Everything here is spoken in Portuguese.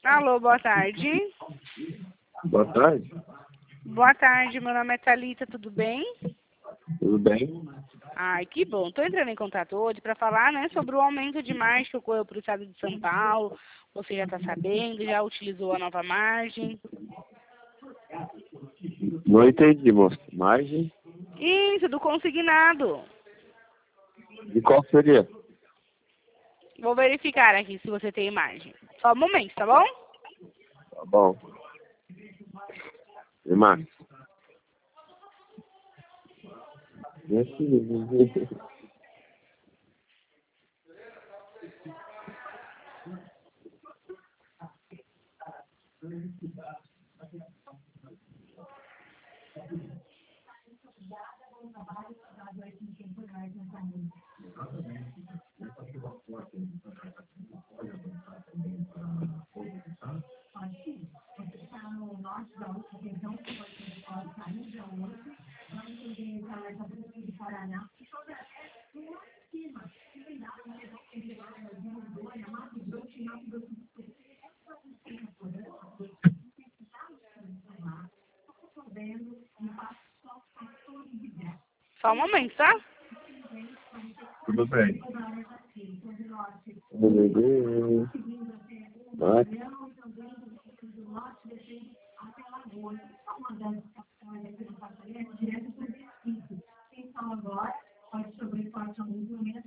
Alô, boa tarde. Boa tarde. Boa tarde, meu nome é Thalita, tudo bem? Tudo bem? Ai, que bom. Estou entrando em contato hoje para falar, né, sobre o aumento de margem que ocorreu para o estado de São Paulo. Você já está sabendo, já utilizou a nova margem? Não entendi, moço. Margem? Isso, do consignado. De qual seria? Vou verificar aqui se você tem margem. Só um momento, tá bom? Tá bom. E mais? Só um momento, tá? Tudo bem. Mas, Agora, pode sobreportar alguns momentos.